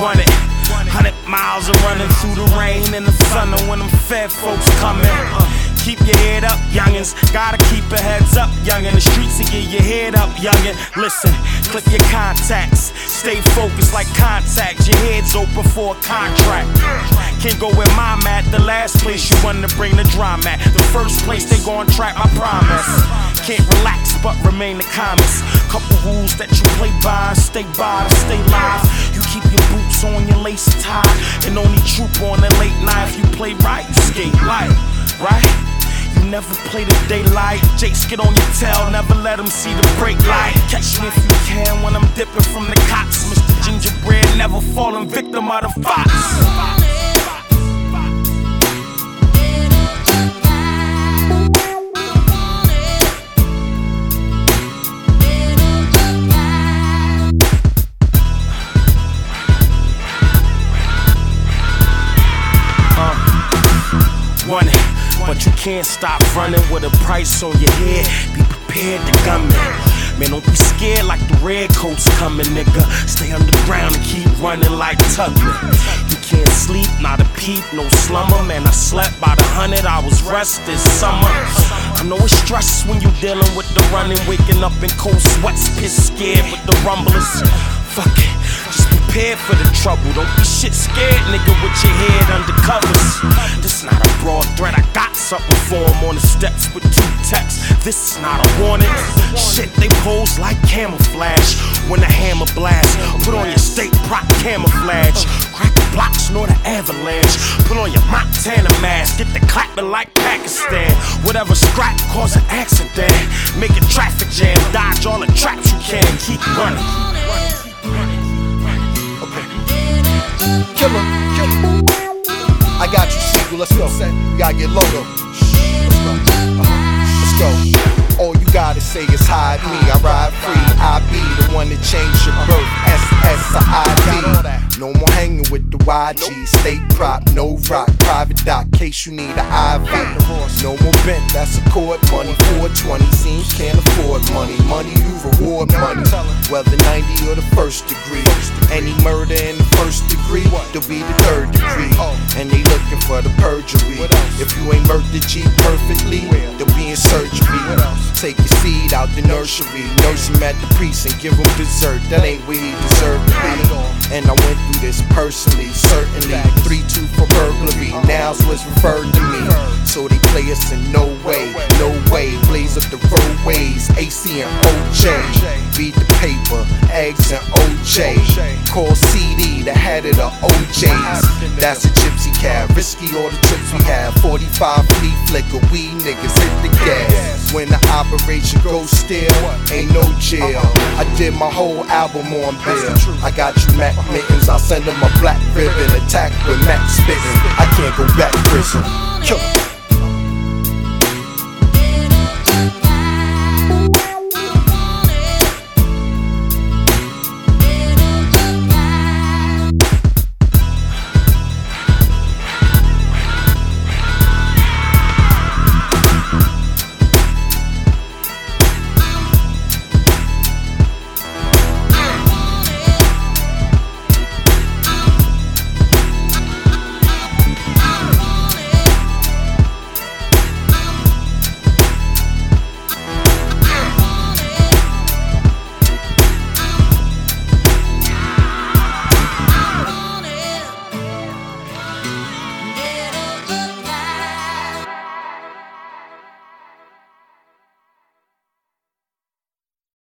Run it. 100 miles of running through the rain and the sun, and when them fed folks coming. Keep your head up, youngins. Gotta keep your heads up, youngin'. The streets to get your head up, youngin'. Listen, click your contacts. Stay focused like contacts. Your head's open for a contract. Can't go with my mat. The last place you want to bring the drama at. The first place they gon' track my promise. Can't relax but remain the calmest. Couple rules that you play by, stay to stay live. You keep your boots on, your lace tied, and only troop on the late night. If you play right, you skate light, right? You never play the daylight. Jakes get on your tail, never let them see the brake light. Catch me if you can when I'm dipping from the cops. Mr. Gingerbread, never falling victim of the fox. But you can't stop running with a price on your head. Be prepared to gun me. Man, don't be scared like the redcoats coming, nigga. Stay underground and keep running like Tubman. You can't sleep, not a peep, no slumber. Man, I slept by the 100 hours rest this summer. I know it's stress when you dealing with the running, waking up in cold sweats, pissed scared with the rumblers. Fuck it, just prepared for the trouble. Don't be shit scared, nigga, with your head under covers. This not a broad threat, I got something for him on the steps with 2 texts. This is not a warning. Shit, they pose like camouflage when the hammer blast. Put on your state prop camouflage. Crack the blocks, nor the avalanche. Put on your Montana mask, get the clapping like Pakistan. Whatever scrap cause an accident. Make a traffic jam, dodge all the traps you can. Keep running. Killer. I got you, Seagull, let's go. You gotta get logo. Let's go. All you gotta say is hide me. I ride free. I be the one that changed your birth. SSID. No more hanging with the YG. State prop, no rock. Private dock, case you need an IV. No more bent, that's a court money. 420 seems can't afford money. Money you reward money. Whether 90 or the first degree. Any murder in the first degree, there'll be the third degree. And they looking for the perjury. If you ain't murdered G perfectly, they'll be in surgery. Take your seed out the nursery, nurse him at the precinct, give him dessert. That ain't where he deserved to be. And I went through this personally, certainly. 3-2 for burglary, now's what's referred to me. So they play us in no way, no way. Blaze up the roadways, AC and OJ. Read the paper, eggs and OJ. Call CD, the head of the OJs. That's a gypsy cab, risky all the trips we have. 45 fleet flicker, we niggas hit the gas. When the operation goes still, ain't no jail. I did my whole album on bill. I got you Mac mittens, I'll send them a black ribbon. Attack with Mac spittin', I can't go back to prison. Killer.